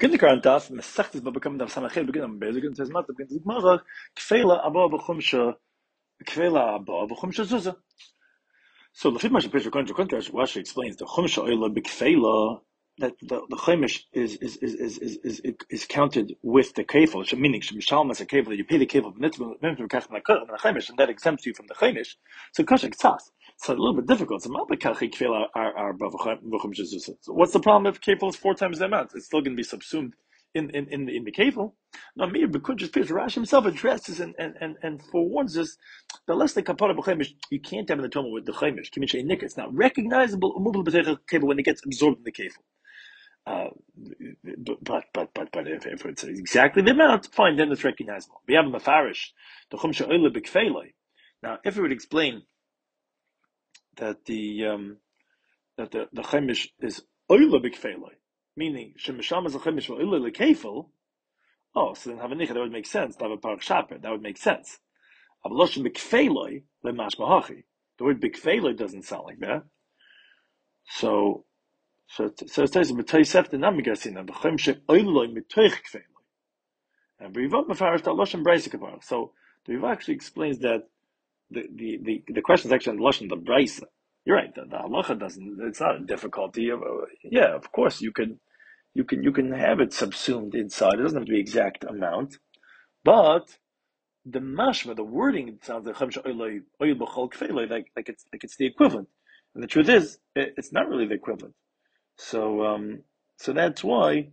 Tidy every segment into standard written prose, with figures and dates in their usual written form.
Begin the current daf, Mesechtes Babakam daf Samachel begin on Beis. Begin says Mata begin the Gemara Kfela Abba B'Chumsha Kfela Abba B'Chumsha Zuzah. So the Fitmash Pesach according to contrast, Rashi explains the Chumsha Oila B'Kfela that the Chaimish is counted with the Kefil, meaning Shemishal Mas Kefil, you pay the Kefil and that exempts you from the Chaimish. So Kashak Tzas. So a little bit difficult. So what's the problem if kefil is 4 times the amount? It's still going to be subsumed in the kefil. Now, Mir Bekunj's Rashi himself addresses and forewarns us that less than kapara b'chaimish, you can't have an atonement with the chaimish. It's not recognizable kefil when it gets absorbed in the kefil. But if it's exactly the amount, fine, then it's recognizable. We have a mafarish, the chumsha oile b'kfeiloi. Now, if we would explain that the chaimish is oila b'kfeiloi, meaning shemisham is a chaimish for oila lekefil. Oh, so then havanicha, that would make sense. To have a parach shaper, that would make sense. Avloshim b'kfeiloi lemash mahachi. The word b'kfeiloi doesn't sound like that. So it says b'toysef the namigasina b'chaimish oiloi mitoich kfeiloi. And b'rivot mefarish avloshim brayse. So the Riva actually explains that the question is actually on the lashon the brayse. You're right. The halacha doesn't. It's not a difficulty. Yeah, of course you can have it subsumed inside. It doesn't have to be exact amount, but the mashma, the wording, it sounds like it's the equivalent. And the truth is, it's not really the equivalent. So that's why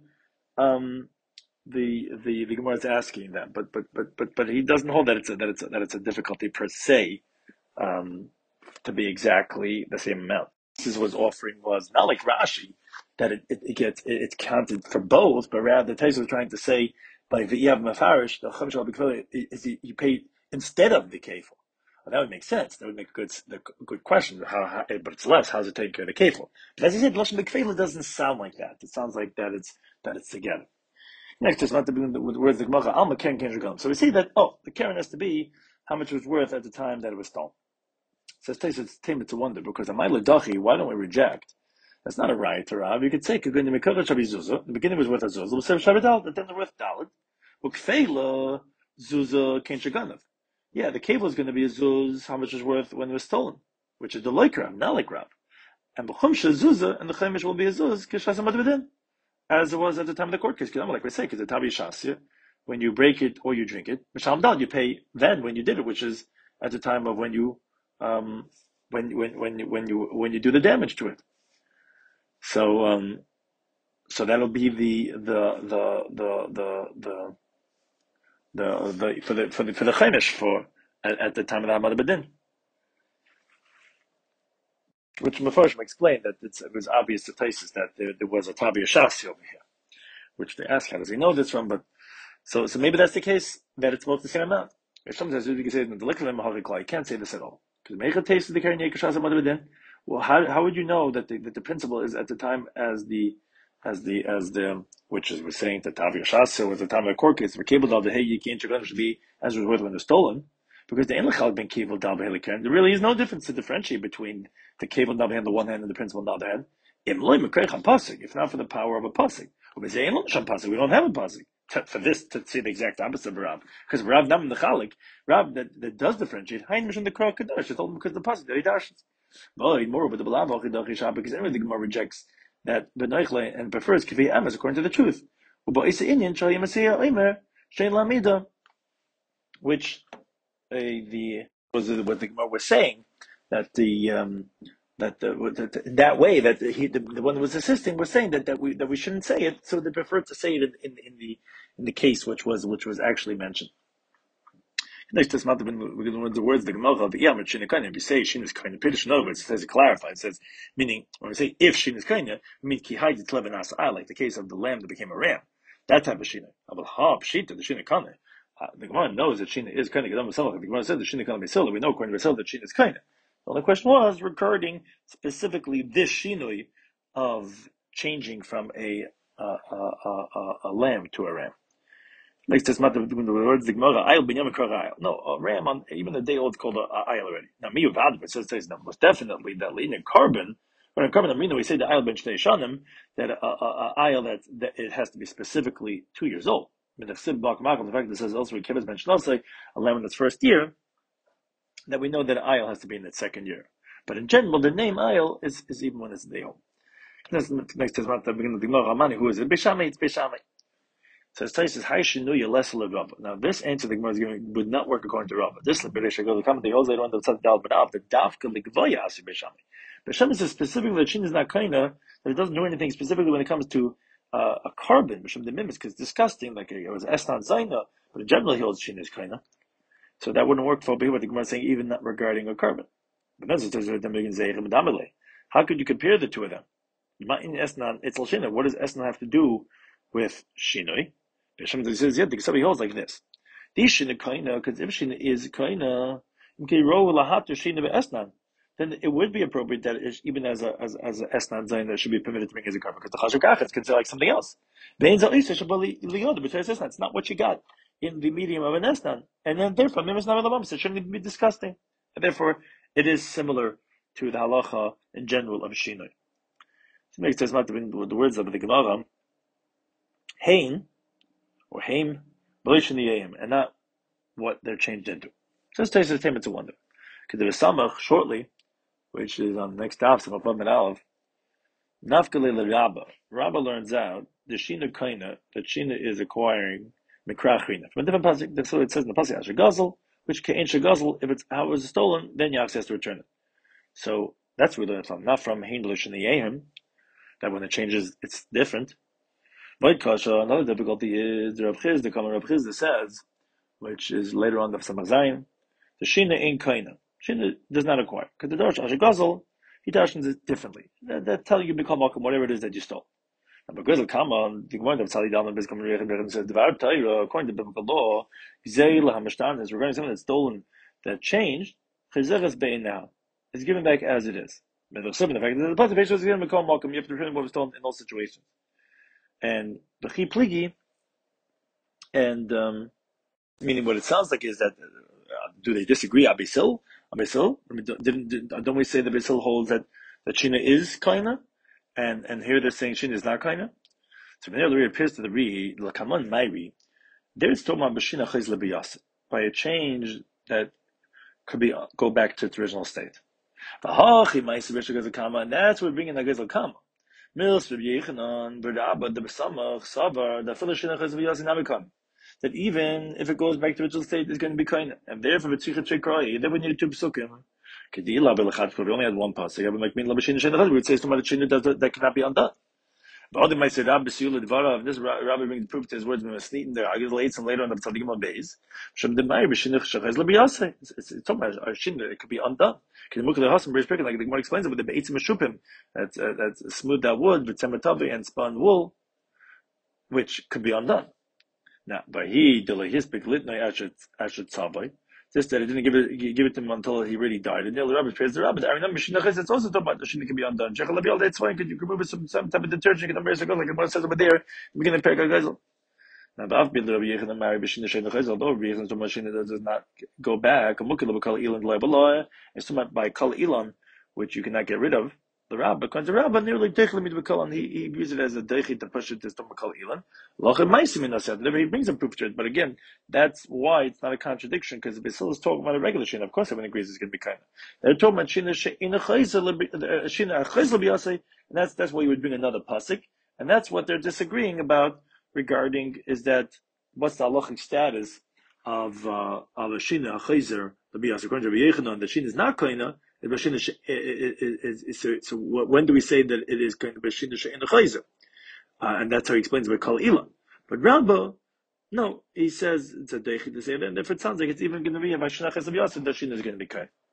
the Gemara is asking that. But he doesn't hold that it's a difficulty per se. To be exactly the same amount. This is what his offering was not like Rashi that it's counted for both, but rather the Taisa was trying to say by V'yav Mafarish the Chum Shal B'Kfel is you pay instead of the kefil. Well, that would make sense. That would make a good question. How but it's less. How's it taking care of the kefil? But as I said, Lashon B'Kfel doesn't sound like that. It sounds like that it's together. Next is not to be with the words the Gemara Alma Keren Ken. So we see that the Keren has to be how much it was worth at the time that it was stolen. Says it's a wonder because why don't we reject? That's not a right to Rav. You could say the beginning was worth a zuzah, the then the worth dalad. Ukfeila zuzah ken shaganav. Yeah, the cable is going to be a zuz. How much is worth when it was stolen? Which is the like Rav, not like Rav. And b'chumsha zuzah and the chaimish will be a zuz kishasam advidin, as it was at the time of the court case. Like we say, because the tabi shasya, when you break it or you drink it, misham dal you pay then when you did it, which is at the time of when you when you do the damage to it. So that'll be the for the chaimish for at the time of the Hamad Badin. Which Mefarshim explained that it was obvious to Taisus that there was a Tabi Shasi over here. Which they ask, how does he know this from? But so maybe that's the case that it's both the same amount. If someone says you can say in the you can't say this at all. Well, how would you know that the principle is at the time as the which is we're saying that Tavi Shasa was the time of the court case, the cable dal the hey you can't should be as was worth when they're stolen, because the enlechal ben cable dal behelikan. There really is no difference to differentiate between the cable dal on the one hand and the principle on the other hand. If not for the power of a pasuk, we don't have a pasuk. For this to say the exact opposite of Rav, because Rav Nam the Chalik, Rav that does differentiate, Hein Mishon the Krah Kadosh, told him because the pasuk that he dashes. But more with the Balav because everything the Gemara rejects that Benochle and prefers Kvi Amos according to the truth. Which what the Gemara was saying that that way that the one who was assisting was saying that we shouldn't say it, so they preferred to say it in the case which was actually mentioned. Next, we're going to learn the words the Gemara of Iyam Shinakanya. If you say Shin is kind of Piddish, no, but it says it clarifies. It says meaning when we say if Shin is kind of, we mean Kihai Tlevenas like the case of the lamb that became a ram. That type of Shina. Abel Ha Pshita the Shinakanya. The Gemara knows that Shina is kind of. The Gemara said the Shinakanya Basila. We know according to Basila that Shina is kind of. Well, the question was regarding specifically this shinui of changing from a lamb to a ram. Next, the words the Gemara ayil binyamin kar ayil. No, a ram on even a day old called a ayil already. Now, miyuvad, but says no, most definitely that leaning carbon But in Karban Amrina, we say the ayil ben shtei shanim, that a ayil that it has to be specifically 2 years old. I mean, the fact that it says elsewhere kibbutz ben shnasei, a lamb in its first year, that we know that ayil has to be in its second year. But in general, the name ayil is even when it's day old. Next to the beginning of the Gemara, Ramani, who is it? Beishamai, it's Beishamai. So it says, "How shinu you less Rabba." Now this answer the Gemara is giving would not work according to Rabba. This Beresh goes the comment the holds later on the Tzad Dal B'Av the Dafka Ligvaya Asi Beishamai. Beishamai says specifically that Shin is not kaina, that it doesn't do anything specifically when it comes to a carbon. B'Shem the Mimis, because it's disgusting, like it was Esnan Zaina, but in general he holds Shin is kaina. So that wouldn't work for what the Gemara is saying, even not regarding a carbon. But then it says, how could you compare the two of them? What does Esnan have to do with Shinoi? It says, yeah, somebody holds like this. These Shina Kaina, because if Shina is Kaina, then it would be appropriate that even as a Esnan Zayin that should be permitted to bring as a carbon, because the Chashuk Kach is considered like something else. It's not what you got in the medium of an Esnan. And then therefore, so it shouldn't even be disgusting. And therefore, it is similar to the halacha in general of Shinoi. So next says the words of the Gemara, Hein, or Haim, and not what they're changed into. So this takes the statement to wonder. Because there is Samach shortly, which is on the next daf, Samach and Aleph, Nafkale Rabba. Rabba learns out the Shina Kaina, that Shina is acquiring Mikrachrina. From a different pasuk, that's what it says in the pasuk Asher Gazel, which Ke'en Shagazel, if it's how it was stolen, then Yachs has to return it. So that's where we learn from, not from Hein L'Shiniyehim, that when it changes, it's different. Void Kasha, another difficulty is the Rav Chizda, the common Rav Chizda says, which is later on the Samach Zayin, the Shina ain't Kaina. Shina does not acquire. Because the Darsh Asher Gazel, he darshans it differently. That telling you become Malkum, whatever it is that you stole. And because of Kama, the Gemara of Tzali Dalman Bezkam Rechem says, Dvar Taira, according to biblical law, Gzei Lahamashtan is regarding something that's stolen, that changed, Chezeres Bein now. It's given back as it is. The fact that the participation is going to become Malkum, you have to return what was stolen in all situations. And B'chi Pligi, and meaning what it sounds like is that do they disagree? Abisil, don't we say that Abisil holds that Shina is kaina, and here they're saying Shina is not kaina? So when it appears to the Ri, Lakaman Mairi, there it's talking about B'Shina Chayz Lebiyas, by a change that could be go back to its original state. And that's what we bring in Agazal Kama. That even if it goes back to original state, it's going to be kind. And therefore, then we need two psukim. We only had one pasuk. We would say somebody that cannot be undone. But all they might say, Rabbi Siyula Dvarav, this Rabbi brings proof to his words, when Masnitin there, I give the and later on the Tzadikim on Beis. Shem Demai, B'Shinich Shachaz L'Biyaseh. It's talking about Shin, it could be undone. Because the Mukha Hasan, like the Gemara explains it with the Beitzim Meshupim, that's smoothed out wood, with Tzematavi and spun wool, which could be undone. Now, by he, his big litnoi Ashet Tzavai, just that it didn't give it to him until he really died. And the Rabbi praised the Rabbi. I remember it's also talking about the Shin can be undone. That's fine, because you can remove some type of detergent, like it says over there, in the beginning of Perek HaGezel. Now, the Avbid Rabbi Yechon and Mary B'Shin Shein L'Chezel, although Rabbi Yechon does not go back, and Mukil B'Kal Ilan L'Ebaloy, it's talking about by Kal Ilan, which you cannot get rid of. The Rabbi, because the Rabbi nearly Dechel Mid B'Kal, and he views it as a Dechi to push it to Stom B'Kal Ilan. Lochem Maisim in Asad, he brings a proof to it, but again, that's why it's not a contradiction, because the Basil is talking about a regular Shin. Of course, everyone agrees it's going to be kind of. They're talking about Shin Achayz L'Biyaseh, and that's why you would bring another pasuk, and that's what they're disagreeing about regarding is that what's the halachic status of a Shina Achayzer L'Biyaseh. According to Rabbi Yechanan, the Shin is not kaina. So when do we say that it is going to be Shina She'en Achayzer? And that's how he explains about Kal Ilan. But Rabba, no, he says it's a Deichi to say that, and therefore it sounds like it's even going to be a Vashinach L'Biyaseh, that Shina is going to be kain.